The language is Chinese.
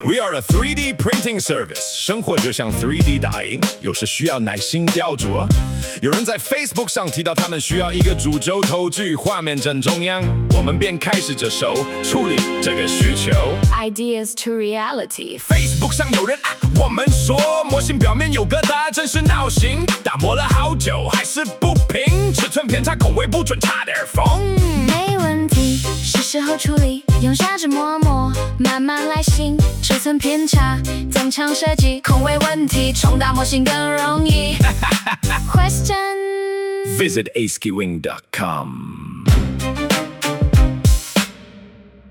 We are a 3D printing service， 生活就像 3D 打印，有时需要耐心雕琢。有人在 Facebook 上提到他们需要一个主轴投掷画面正中央，我们便开始着手处理这个需求。 Ideas to reality。 Facebook 上有人我们说模型表面有疙瘩，真是闹心，打磨了好久还是不平，尺寸偏差，口味不准，差点疯。 没问题，是时候处理，用砂纸磨磨，慢慢来新。尺寸偏差，增强设计，口味问题，重打模型更容易。Question Visit askywing.com